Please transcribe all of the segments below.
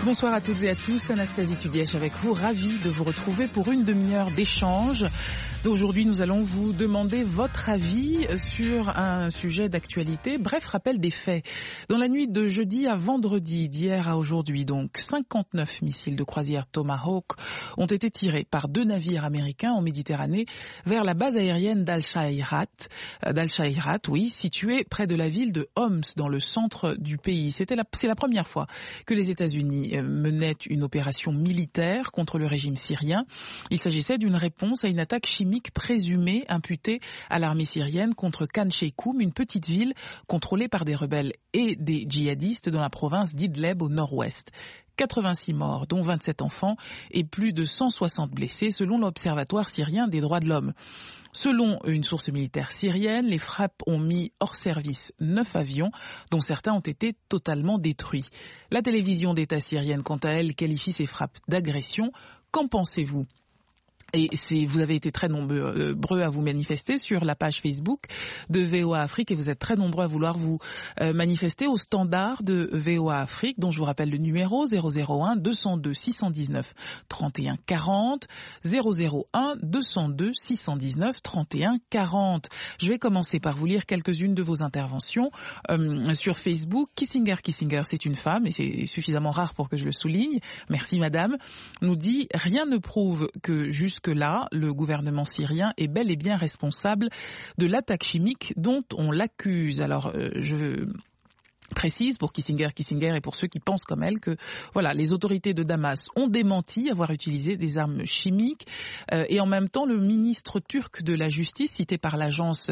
Bonsoir à toutes et à tous, Anastasie Tudièche avec vous, ravie de vous retrouver pour une demi-heure d'échange. Aujourd'hui, nous allons vous demander votre avis sur un sujet d'actualité. Bref, rappel des faits. Dans la nuit de jeudi à vendredi, d'hier à aujourd'hui, donc 59 missiles de croisière Tomahawk ont été tirés par 2 navires américains en Méditerranée vers la base aérienne d'Al-Shairat, oui, située près de la ville de Homs dans le centre du pays. C'est la première fois que les États-Unis menaient une opération militaire contre le régime syrien. Il s'agissait d'une réponse à une attaque chimique présumée imputée à l'armée syrienne contre Khan Sheikhoun, une petite ville contrôlée par des rebelles et des djihadistes dans la province d'Idleb au nord-ouest. 86 morts, dont 27 enfants, et plus de 160 blessés, selon l'Observatoire syrien des droits de l'homme. Selon une source militaire syrienne, les frappes ont mis hors service 9 avions, dont certains ont été totalement détruits. La télévision d'État syrienne, quant à elle, qualifie ces frappes d'agression. Qu'en pensez-vous ? Et vous avez été très nombreux à vous manifester sur la page Facebook de VOA Afrique et vous êtes très nombreux à vouloir vous manifester au standard de VOA Afrique, dont je vous rappelle le numéro 001 202 619 31 40, 001 202 619 31 40. Je vais commencer par vous lire quelques-unes de vos interventions sur Facebook. Kissinger, c'est une femme et c'est suffisamment rare pour que je le souligne. Merci madame. Nous dit, rien ne prouve que jusque-là, le gouvernement syrien est bel et bien responsable de l'attaque chimique dont on l'accuse. Alors, je précise pour Kissinger et pour ceux qui pensent comme elle que voilà, les autorités de Damas ont démenti avoir utilisé des armes chimiques et en même temps le ministre turc de la justice cité par l'agence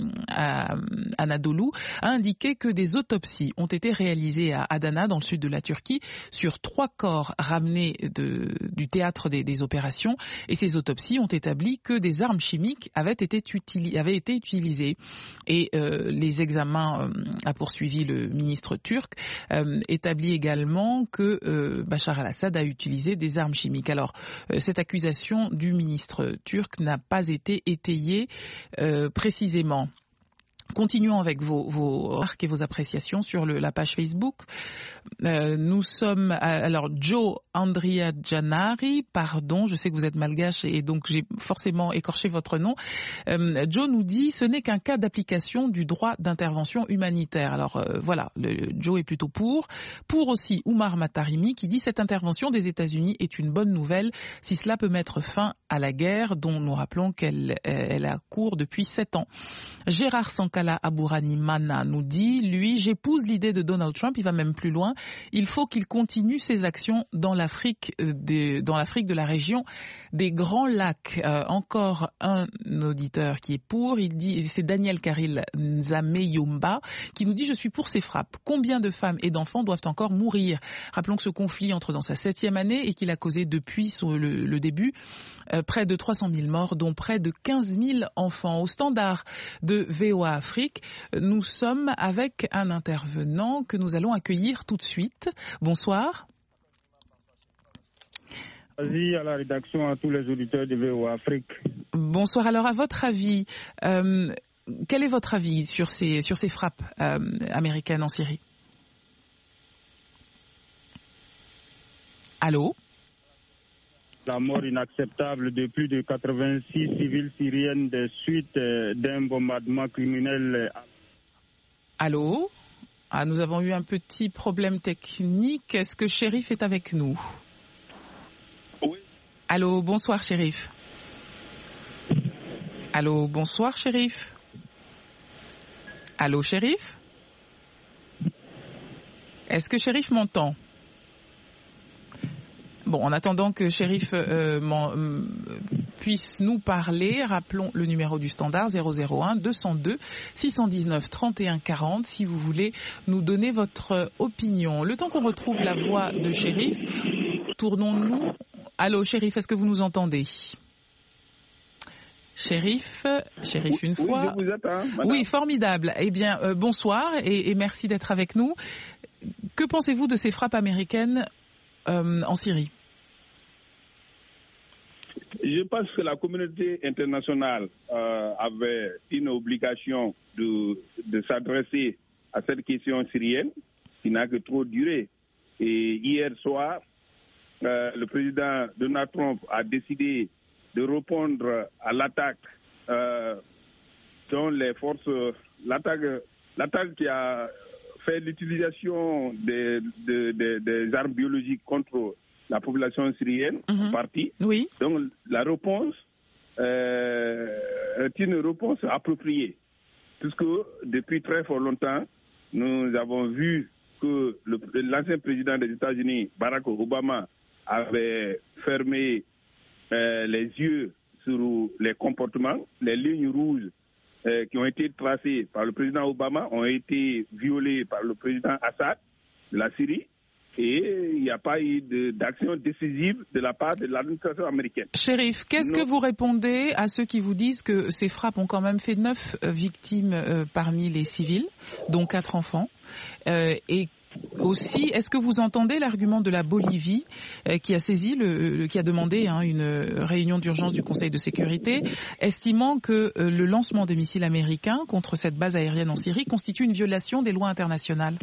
Anadolu a indiqué que des autopsies ont été réalisées à Adana dans le sud de la Turquie sur 3 corps ramenés du théâtre des opérations et ces autopsies ont établi que des armes chimiques avaient été utilisées et les examens a poursuivi le ministre turc établit également que Bachar al-Assad a utilisé des armes chimiques. Alors, cette accusation du ministre turc n'a pas été étayée précisément. Continuons avec vos remarques et vos appréciations sur la page Facebook. Nous sommes alors Joe Andrea Janari, pardon, je sais que vous êtes malgache et donc j'ai forcément écorché votre nom. Joe nous dit ce n'est qu'un cas d'application du droit d'intervention humanitaire. Alors voilà, Joe est plutôt pour aussi Oumar Matarimi qui dit cette intervention des États-Unis est une bonne nouvelle si cela peut mettre fin à la guerre dont nous rappelons qu'elle a cours depuis 7 ans. Gérard Sankala Abourani Mana nous dit, lui, j'épouse l'idée de Donald Trump, il va même plus loin, il faut qu'il continue ses actions dans l'Afrique de la région des Grands Lacs. Encore un auditeur qui est pour, il dit, c'est Daniel Karil Nzameyumba qui nous dit, je suis pour ces frappes. Combien de femmes et d'enfants doivent encore mourir? Rappelons que ce conflit entre dans sa 7e année et qu'il a causé depuis le début près de 300 000 morts, dont près de 15 000 enfants. Au standard de VOA Afrique, nous sommes avec un intervenant que nous allons accueillir tout de suite. Bonsoir. Vas-y à la rédaction, à tous les auditeurs de VOA Afrique. Bonsoir. Alors, à votre avis, quel est votre avis sur ces frappes américaines en Syrie? Allô? La mort inacceptable de plus de 86 civils syriennes de suite d'un bombardement criminel. Allô? Nous avons eu un petit problème technique. Est-ce que Chérif est avec nous? Oui. Allô, bonsoir Chérif. Allô, bonsoir Chérif. Allô Chérif? Est-ce que Chérif m'entend? Bon, en attendant que Chérif puisse nous parler, rappelons le numéro du standard 001 202 619 31 40 si vous voulez nous donner votre opinion. Le temps qu'on retrouve la voix de Chérif, tournons-nous. Allô Chérif, est-ce que vous nous entendez? Chérif une fois. Oui, je vous attends, madame. Oui, formidable. Eh bien, bonsoir et merci d'être avec nous. Que pensez-vous de ces frappes américaines en Syrie? Je pense que la communauté internationale avait une obligation de s'adresser à cette question syrienne qui n'a que trop duré. Et hier soir, le président Donald Trump a décidé de répondre à l'attaque dont les forces, l'attaque qui a fait l'utilisation des armes biologiques contre la population syrienne, en partie. Oui. Donc la réponse est une réponse appropriée, puisque depuis très fort longtemps, nous avons vu que l'ancien président des États-Unis, Barack Obama, avait fermé les yeux sur les comportements, les lignes rouges qui ont été tracées par le président Obama ont été violées par le président Assad de la Syrie. Et il n'y a pas eu d'action décisive de la part de l'administration américaine. Chérif, qu'est-ce que vous répondez à ceux qui vous disent que ces frappes ont quand même fait 9 victimes parmi les civils, dont 4 enfants, et aussi, est-ce que vous entendez l'argument de la Bolivie qui a saisi, qui a demandé une réunion d'urgence du Conseil de sécurité, estimant que le lancement des missiles américains contre cette base aérienne en Syrie constitue une violation des lois internationales?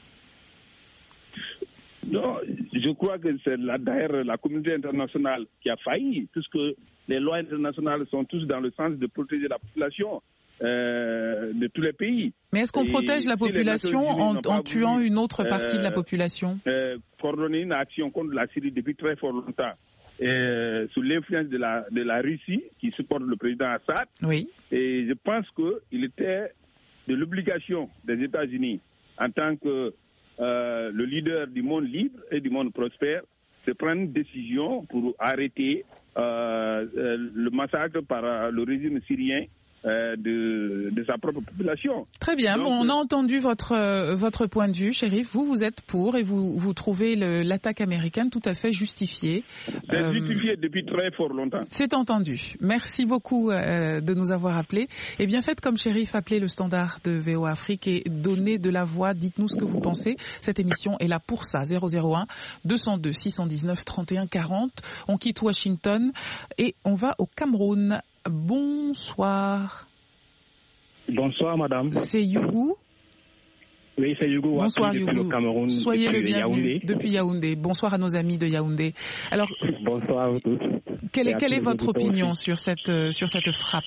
Non, je crois que c'est d'ailleurs la communauté internationale qui a failli, puisque les lois internationales sont tous dans le sens de protéger la population de tous les pays. Mais est-ce qu'on protège la population en tuant une autre partie de la population? Coordonner une action contre la Syrie depuis très fort longtemps, sous l'influence de la Russie qui supporte le président Assad. Oui. Et je pense qu'il était de l'obligation des États-Unis, en tant que le leader du monde libre et du monde prospère, de prendre une décision pour arrêter le massacre par le régime syrien de sa propre population. Très bien. Donc, on a entendu votre point de vue, Chérif. Vous êtes pour et vous trouvez l'attaque américaine tout à fait justifiée. C'est justifié depuis très fort longtemps. C'est entendu. Merci beaucoup de nous avoir appelés. Et bien faites comme Chérif, appelez le standard de VOA Afrique et donnez de la voix. Dites-nous ce que vous pensez. Cette émission est là pour ça. 001 202 619 31 40. On quitte Washington et on va au Cameroun. Bonsoir. Bonsoir, madame. C'est Yougou. Oui, c'est Yougou. Bonsoir, Yougou. Le Cameroun, soyez le bienvenu depuis Yaoundé. Bonsoir à nos amis de Yaoundé. Alors, bonsoir à vous tous. Quelle est votre opinion sur cette frappe?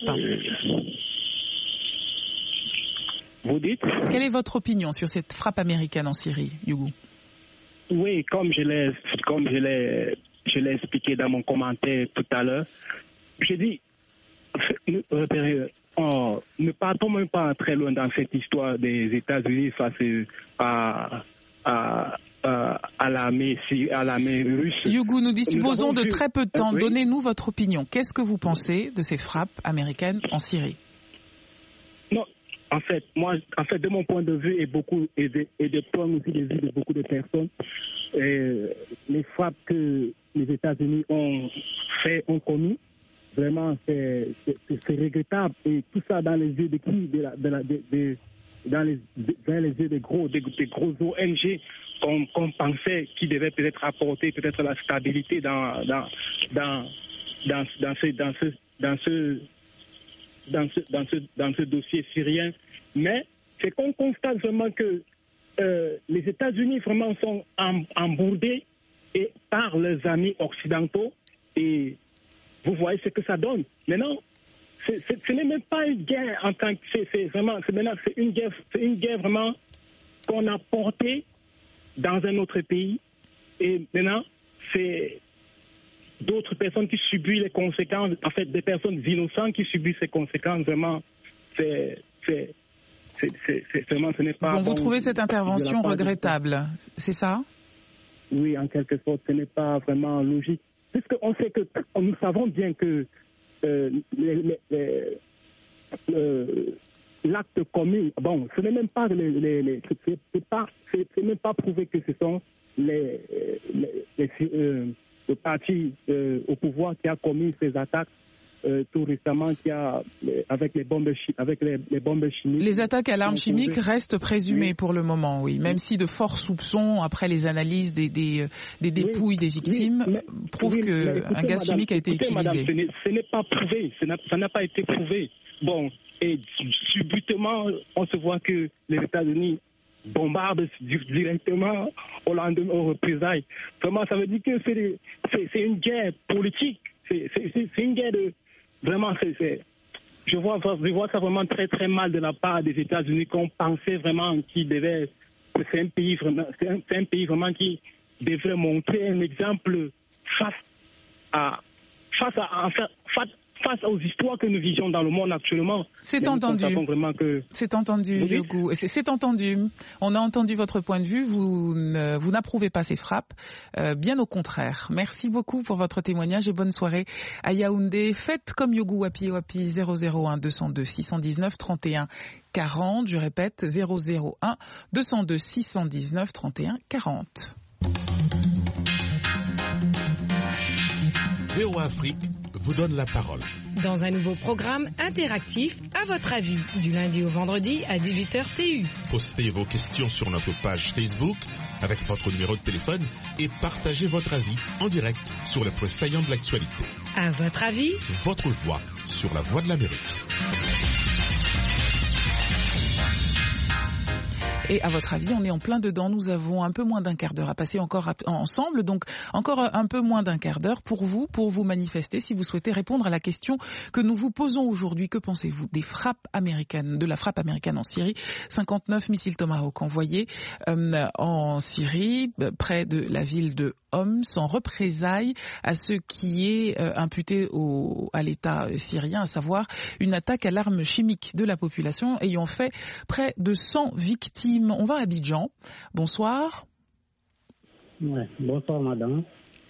Vous dites? Quelle est votre opinion sur cette frappe américaine en Syrie, Yougou? Oui, comme je l'ai expliqué dans mon commentaire tout à l'heure, je dis, ne partons même pas très loin dans cette histoire des États-Unis face à l'armée russe. Yougou, nous disposons de très peu de temps. Oui. Donnez-nous votre opinion. Qu'est-ce que vous pensez de ces frappes américaines en Syrie? Non, en fait, de mon point de vue et des points aussi de vue de beaucoup de personnes, les frappes que les États-Unis ont commis, vraiment, c'est regrettable. Et tout ça dans les yeux de qui? Dans les yeux des gros ONG qu'on pensait qui devaient peut-être apporter peut-être la stabilité dans ce dossier syrien. Mais c'est qu'on constate vraiment que les États-Unis vraiment sont embourbés par leurs amis occidentaux et vous voyez ce que ça donne. Maintenant, ce n'est même pas une guerre en tant que c'est une guerre vraiment qu'on a portée dans un autre pays. Et maintenant, c'est d'autres personnes qui subissent les conséquences, en fait, des personnes innocentes qui subissent ces conséquences. Vraiment, vraiment, ce n'est pas. Bon, vous trouvez cette intervention regrettable, c'est ça? Oui, en quelque sorte, ce n'est pas vraiment logique. Puisqu'on sait que nous savons bien que l'acte commis, bon, ce n'est même pas c'est même pas prouvé que ce sont le parti au pouvoir qui a commis ces attaques tout récemment, avec les bombes chimiques. Les attaques à l'arme chimique restent présumées pour le moment, oui, même si de forts soupçons après les analyses des dépouilles des victimes prouvent qu'un gaz chimique a été utilisé. Madame, ce n'est pas prouvé, ça n'a pas été prouvé. Bon, et subitement, on se voit que les États-Unis bombardent directement au lendemain aux représailles. Vraiment, ça veut dire que c'est une guerre politique. C'est une guerre de... Vraiment, je vois ça vraiment très très mal de la part des États-Unis, qu'on pensait vraiment qu'ils devaient... C'est un pays vraiment qui devrait montrer un exemple face aux histoires que nous vivions dans le monde actuellement. C'est entendu. C'est entendu, Yogou. C'est entendu. On a entendu votre point de vue. Vous n'approuvez pas ces frappes. Bien au contraire. Merci beaucoup pour votre témoignage et bonne soirée à Yaoundé. Faites comme Yogou Wapi 001 202 619 31 40. Je répète 001 202 619 31 40. VOA Afrique vous donne la parole. Dans un nouveau programme interactif, à votre avis, du lundi au vendredi à 18h TU. Postez vos questions sur notre page Facebook avec votre numéro de téléphone et partagez votre avis en direct sur les points saillants de l'actualité. À votre avis, votre voix sur la Voix de l'Amérique. Et à votre avis, on est en plein dedans. Nous avons un peu moins d'un quart d'heure à passer encore ensemble. Donc, encore un peu moins d'un quart d'heure pour vous manifester si vous souhaitez répondre à la question que nous vous posons aujourd'hui. Que pensez-vous de la frappe américaine en Syrie? 59 missiles Tomahawk envoyés en Syrie, près de la ville de Homs, en représailles à ce qui est imputé à l'État syrien, à savoir une attaque à l'arme chimique de la population ayant fait près de 100 victimes. On va à Abidjan. Bonsoir. Ouais, bonsoir madame.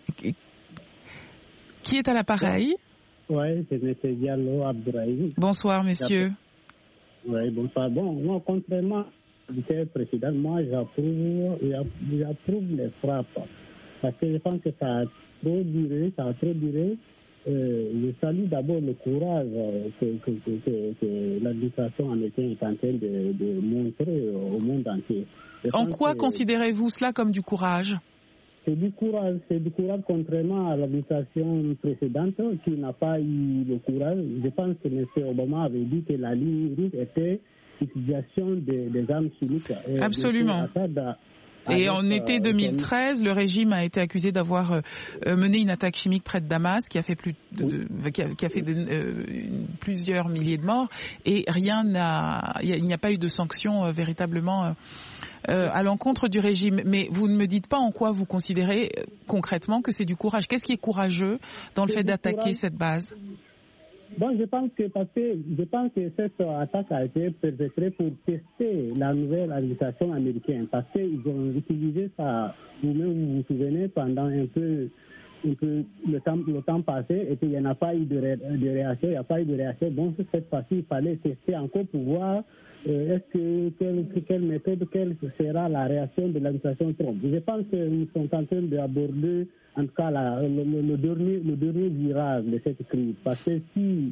Qui est à l'appareil? Oui, c'est M. Diallo Abdouraï. Bonsoir monsieur. Oui, bonsoir. Bon, moi, contrairement à l'idée précédente, moi j'approuve les frappes. Parce que je pense que ça a trop duré. Je salue d'abord le courage que l'administration américaine est en train de montrer au monde entier. En quoi considérez-vous cela comme du courage? C'est du courage contrairement à l'administration précédente qui n'a pas eu le courage. Je pense que M. Obama avait dit que la ligne rouge était l'utilisation des armes chimiques. Absolument. Et en été 2013, le régime a été accusé d'avoir mené une attaque chimique près de Damas qui a fait plusieurs milliers de morts et il n'y a pas eu de sanctions véritablement à l'encontre du régime. Mais vous ne me dites pas en quoi vous considérez concrètement que c'est du courage. Qu'est-ce qui est courageux dans le fait d'attaquer cette base? Bon, je pense que cette attaque a été perpétrée pour tester la nouvelle administration américaine, parce qu'ils ont utilisé ça, vous-même vous vous souvenez, pendant un peu le temps passé, et puis il n'y a pas eu de réaction, Donc cette fois-ci, il fallait tester encore pour voir quelle méthode, quelle sera la réaction de l'administration Trump. Je pense qu'ils sont en train d'aborder, en tout cas, le dernier virage de cette crise. Parce que si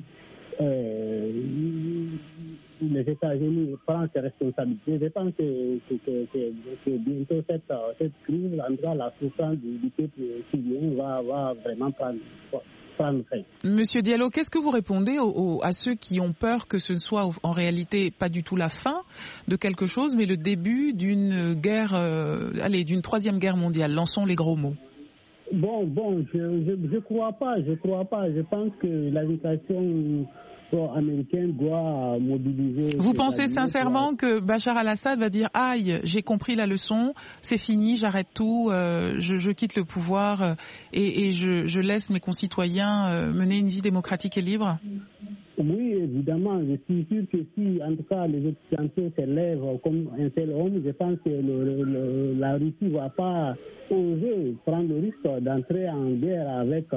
les États-Unis prennent ses responsabilités, je pense que bientôt cette crise, en tout cas, la souffrance du peuple syrien va vraiment prendre fin. Monsieur Diallo, qu'est-ce que vous répondez à ceux qui ont peur que ce ne soit en réalité pas du tout la fin de quelque chose, mais le début d'une guerre, d'une troisième guerre mondiale? Lançons les gros mots. Bon, je crois pas. Je pense que l'administration américaine doit mobiliser. Vous pensez sincèrement que Bachar al-Assad va dire « Aïe, j'ai compris la leçon, c'est fini, j'arrête tout, je quitte le pouvoir et je laisse mes concitoyens mener une vie démocratique et libre » ? Oui, évidemment. Je suis sûr que si, en tout cas, les Occidentaux se lèvent comme un seul homme, je pense que la Russie ne va pas oser prendre le risque d'entrer en guerre avec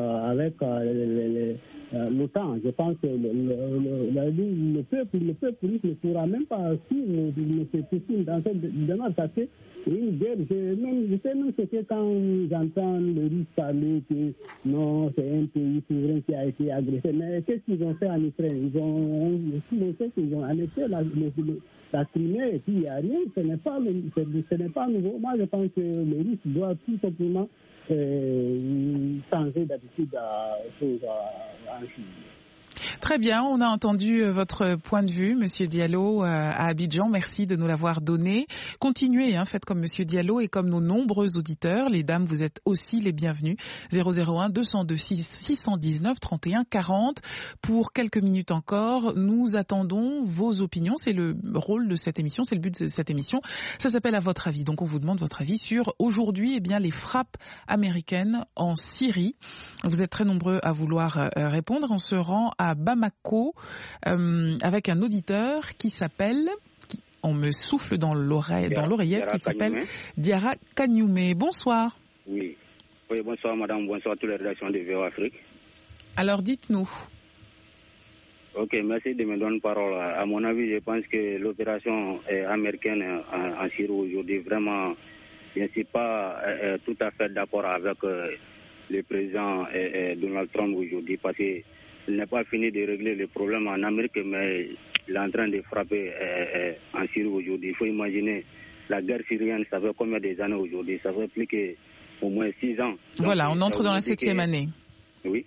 l'OTAN. Je pense que le peuple russe ne pourra même pas suivre M. Poutine dans cette démarche. Parce que une guerre, je sais même ce que quand j'entends le Russe parler que non, c'est un pays souverain qui a été agressé. Mais qu'est-ce qu'ils ont fait en Ukraine? Ils ont annexé la Crimée et puis il n'y a rien. Ce n'est pas nouveau. Moi, je pense que les Russes doivent tout simplement changer d'attitude en Chine. Très bien, on a entendu votre point de vue, Monsieur Diallo, à Abidjan. Merci de nous l'avoir donné. Continuez, faites comme Monsieur Diallo et comme nos nombreux auditeurs. Les dames, vous êtes aussi les bienvenus. 001 202 619 31 40. Pour quelques minutes encore, nous attendons vos opinions. C'est le rôle de cette émission, c'est le but de cette émission. Ça s'appelle À votre avis. Donc on vous demande votre avis sur aujourd'hui, les frappes américaines en Syrie. Vous êtes très nombreux à vouloir répondre. On se rend à Bamako avec un auditeur qui s'appelle, on me souffle dans l'oreillette, qui s'appelle Diarra Kagnoumé. Bonsoir. Oui, bonsoir madame, bonsoir à toutes les rédactions de VOA Afrique. Alors dites-nous. Ok, merci de me donner parole. À mon avis, je pense que l'opération américaine en Syrie aujourd'hui, vraiment, je ne suis pas tout à fait d'accord avec le président Donald Trump aujourd'hui, parce qu'il n'a pas fini de régler les problèmes en Amérique, mais il est en train de frapper en Syrie aujourd'hui. Il faut imaginer, la guerre syrienne, ça fait combien d'années aujourd'hui? Ça fait plus qu'au moins 6 ans. Donc, voilà, on entre dans la 7e année. Oui.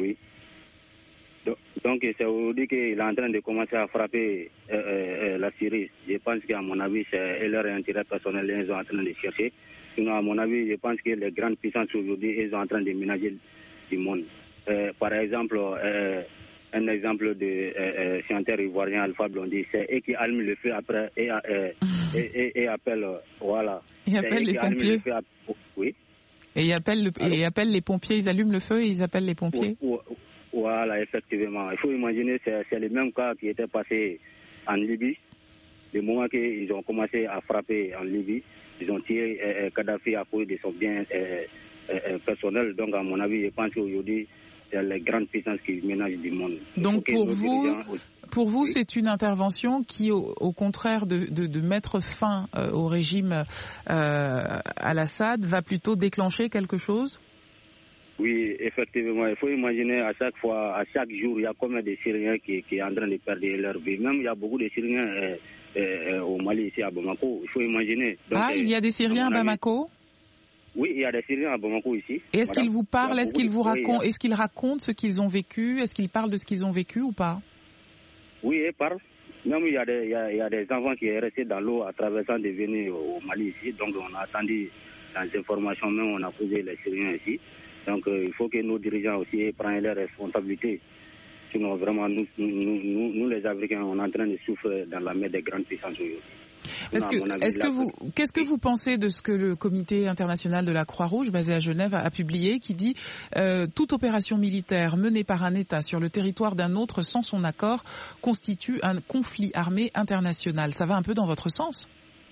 Donc, c'est aujourd'hui qu'il est en train de commencer à frapper la Syrie. Je pense qu'à mon avis, c'est leur intérêt personnel qu'ils sont en train de chercher. Sinon, à mon avis, je pense que les grandes puissances aujourd'hui, ils sont en train de ménager du monde. Par exemple, un exemple de chanteur ivoirien Alpha Blondy, c'est eux qui allument le feu après et appellent, voilà. Et appellent les pompiers. Oui. Et ils appellent les pompiers, ils allument le feu et ils appellent les pompiers. Voilà, effectivement. Il faut imaginer, c'est le même cas qui était passé en Libye. Le moment qu'ils ont commencé à frapper en Libye, ils ont tiré Kadhafi à cause de son bien personnel. Donc, à mon avis, je pense qu'aujourd'hui, c'est les grandes puissances qui ménagent du monde. Donc, pour vous, c'est une intervention qui, au contraire de mettre fin au régime Al-Assad, va plutôt déclencher quelque chose? Oui, effectivement. Il faut imaginer à chaque jour, il y a combien de Syriens qui sont en train de perdre leur vie. Même il y a beaucoup de Syriens au Mali, ici à Bamako. Il faut imaginer. Donc, il y a des Syriens à Bamako? Oui, il y a des Syriens à Bamako ici. Et est-ce qu'ils vous parlent, est-ce qu'ils vous racontent, est-ce qu'ils racontent ce qu'ils ont vécu? Est-ce qu'ils parlent de ce qu'ils ont vécu ou pas? Oui, ils parlent. Même il y a des enfants qui sont restés dans l'eau à traversant de venir au Mali ici. Donc on a attendu dans ces formations, même on a posé les Syriens ici. Donc il faut que nos dirigeants aussi prennent leurs responsabilités. Sinon vraiment nous les Africains, on est en train de souffrir dans la mer des grandes puissances aujourd'hui. Qu'est-ce que vous pensez de ce que le Comité international de la Croix-Rouge, basé à Genève, a publié, qui dit toute opération militaire menée par un État sur le territoire d'un autre sans son accord constitue un conflit armé international? Ça va un peu dans votre sens?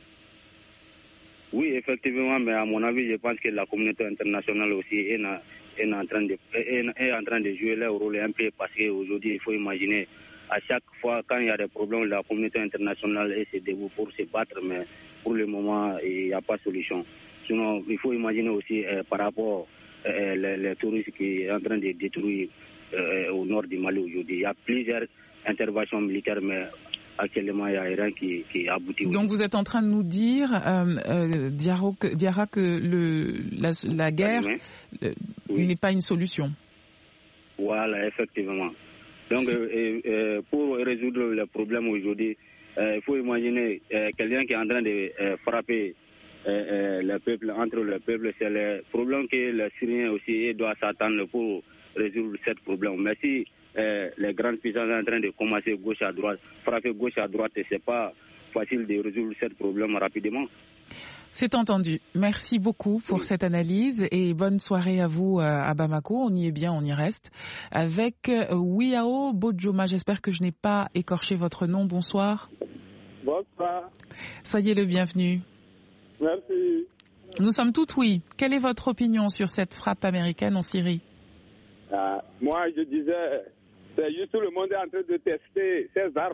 Oui, effectivement, mais à mon avis, je pense que la communauté internationale aussi est en train de jouer leur rôle un peu, parce qu'aujourd'hui, il faut imaginer, à chaque fois, quand il y a des problèmes, la communauté internationale se debout pour se battre, mais pour le moment, il n'y a pas de solution. Sinon, il faut imaginer aussi par rapport les touristes qui sont en train de détruire au nord du Mali aujourd'hui. Il y a plusieurs interventions militaires, mais actuellement, il n'y a rien qui aboutit. Donc, vous êtes en train de nous dire, Diarra, que la guerre n'est pas une solution. Voilà, effectivement. Donc, pour résoudre le problème aujourd'hui, il faut imaginer quelqu'un qui est en train de frapper le peuple, entre le peuple. C'est le problème que les Syriens aussi doivent s'attendre pour résoudre ce problème. Mais si les grandes puissances sont en train de commencer gauche à droite, frapper gauche à droite, et c'est pas facile de résoudre ce problème rapidement. C'est entendu. Merci beaucoup pour cette analyse et bonne soirée à vous à Bamako. On y est bien, on y reste. Avec Wiao Bodjoma, j'espère que je n'ai pas écorché votre nom. Bonsoir. Bonsoir. Soyez le bienvenu. Merci. Nous sommes tout oui. Quelle est votre opinion sur cette frappe américaine en Syrie? Moi, je disais, c'est juste le monde est en train de tester ses armes.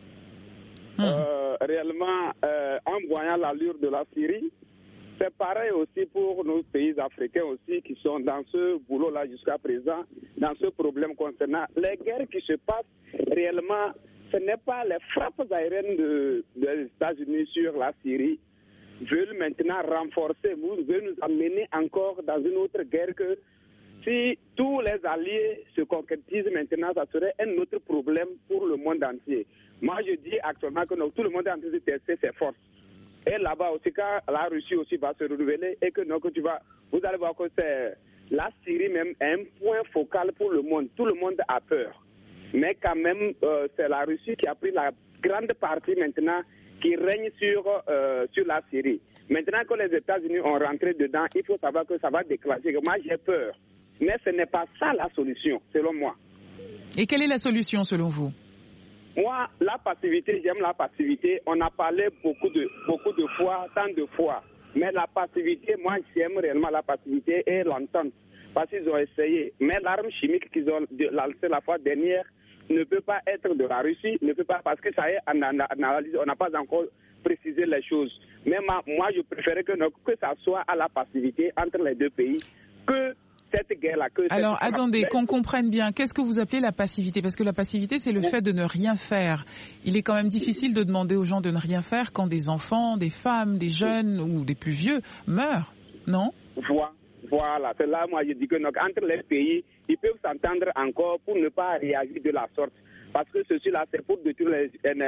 Réellement, en voyant l'allure de la Syrie, c'est pareil aussi pour nos pays africains aussi qui sont dans ce boulot-là jusqu'à présent, dans ce problème concernant les guerres qui se passent. Réellement, ce n'est pas les frappes aériennes des États-Unis sur la Syrie veulent maintenant renforcer, veulent nous amener encore dans une autre guerre que si tous les alliés se concrétisent maintenant, ça serait un autre problème pour le monde entier. Moi, je dis actuellement que tout le monde est en train de tester ses forces. Et là-bas aussi, quand la Russie aussi va se renouveler et que vous allez voir que la Syrie même est un point focal pour le monde. Tout le monde a peur. Mais quand même, c'est la Russie qui a pris la grande partie maintenant qui règne sur la Syrie. Maintenant que les États-Unis ont rentré dedans, il faut savoir que ça va déclencher. Moi, j'ai peur. Mais ce n'est pas ça la solution, selon moi. Et quelle est la solution, selon vous? Moi, la passivité, j'aime la passivité. On a parlé beaucoup de fois, tant de fois. Mais la passivité, moi, j'aime réellement la passivité et l'entente. Parce qu'ils ont essayé. Mais l'arme chimique qu'ils ont lancée la fois dernière ne peut pas être de la Russie, ne peut pas, parce que ça y est, on n'a pas encore précisé les choses. Mais moi, je préférais que ça soit à la passivité entre les deux pays que cette guerre-là. Alors, attendez, qu'on comprenne bien, qu'est-ce que vous appelez la passivité? Parce que la passivité, c'est le fait de ne rien faire. Il est quand même difficile de demander aux gens de ne rien faire quand des enfants, des femmes, des jeunes ou des plus vieux meurent, non? Voilà, c'est là, moi, je dis que entre les pays, ils peuvent s'entendre encore pour ne pas réagir de la sorte. Parce que ceci-là, c'est pour détruire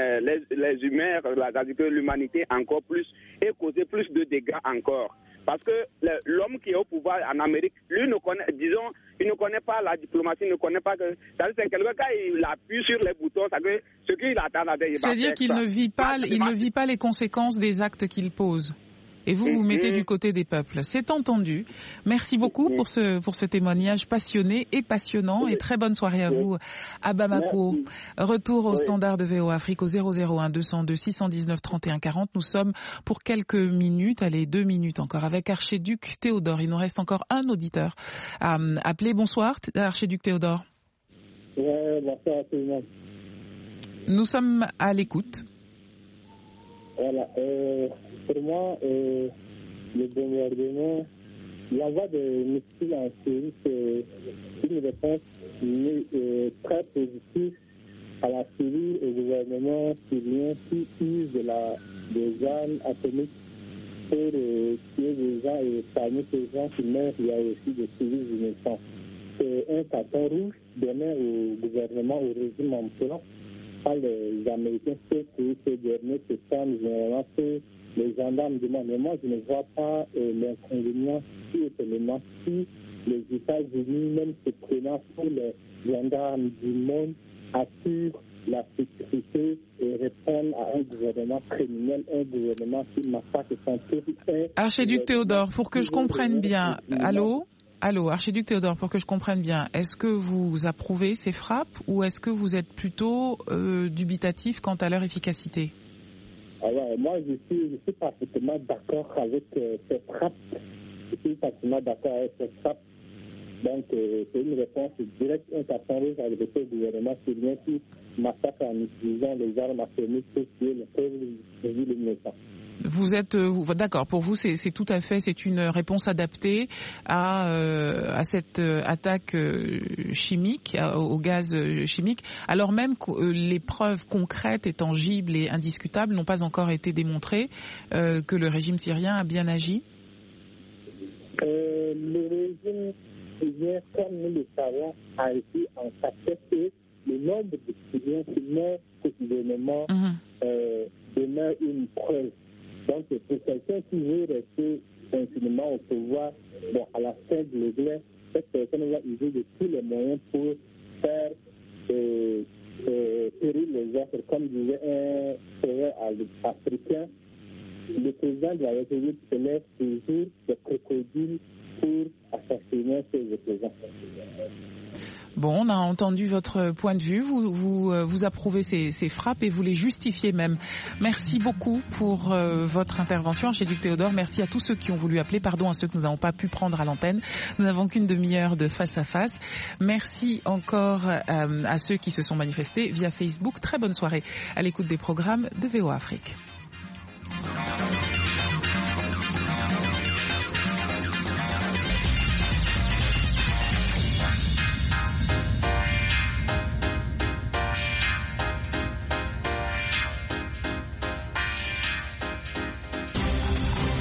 les humains, l'humanité encore plus et causer plus de dégâts encore. Parce que l'homme qui est au pouvoir en Amérique, lui, il ne connaît pas la diplomatie, il ne connaît pas que... C'est quelqu'un, quand il appuie sur les boutons, ce qu'il attend, c'est-à-dire qu'il ne vit pas les conséquences des actes qu'il pose. Et vous vous mettez du côté des peuples. C'est entendu. Merci beaucoup pour ce témoignage passionné et passionnant. Et très bonne soirée à vous à Bamako. Retour au standard de VOA Afrique au 001 202 619 31 40. Nous sommes pour quelques minutes, 2 minutes encore, avec Archiduc Théodore. Il nous reste encore un auditeur à appeler. Bonsoir, Archiduc Théodore. Bonsoir à tout le monde. Nous sommes à l'écoute. Voilà. Pour moi, le gouvernement, l'envoi de missiles en Syrie, c'est une réponse très positive à la Syrie, au gouvernement syrien qui use des armes atomiques pour tuer des gens. Et parmi ces gens qui meurent, il y a aussi des civils innocents. C'est un carton rouge donné au gouvernement, au régime en place, par les Américains, ceux derniers se sentent généralement que les gendarmes demandent. Mais moi, je ne vois pas l'inconvénient si les États-Unis, même se prenant pour les gendarmes du monde, assurent la sécurité et répondent à un gouvernement criminel, un gouvernement qui massacre son territoire. Archiduc Théodore, pour que je comprenne bien, Allô, Archiduc Théodore, pour que je comprenne bien, est-ce que vous approuvez ces frappes ou est-ce que vous êtes plutôt dubitatif quant à leur efficacité? Alors, moi, je suis parfaitement d'accord avec ces frappes. Je suis parfaitement d'accord avec ces frappes. Donc, c'est une réponse directe, un carton rouge avec le gouvernement syrien qui massacre en utilisant les armes atomiques pour tuer les pauvres civils innocents. Vous êtes d'accord, pour vous c'est tout à fait, c'est une réponse adaptée à cette attaque chimique, au gaz chimique, alors même que les preuves concrètes et tangibles et indiscutables n'ont pas encore été démontrées que le régime syrien a bien agi? Le régime syrien, comme nous le savons, a été en capacité. Le nombre de Syriens qui meurent quotidiennement demeure une preuve. Donc, pour quelqu'un qui veut rester continuellement au pouvoir, à la fin de l'Église, cette personne va user de tous les moyens pour faire périr les autres. Comme disait un frère africain, le président de la République se lève toujours des crocodiles pour assassiner ses opposants. Bon, on a entendu votre point de vue, vous approuvez ces frappes et vous les justifiez même. Merci beaucoup pour votre intervention, Archiduc Théodore. Merci à tous ceux qui ont voulu appeler, pardon à ceux que nous n'avons pas pu prendre à l'antenne. Nous n'avons qu'une demi-heure de face à face. Merci encore à ceux qui se sont manifestés via Facebook. Très bonne soirée à l'écoute des programmes de VOA Afrique.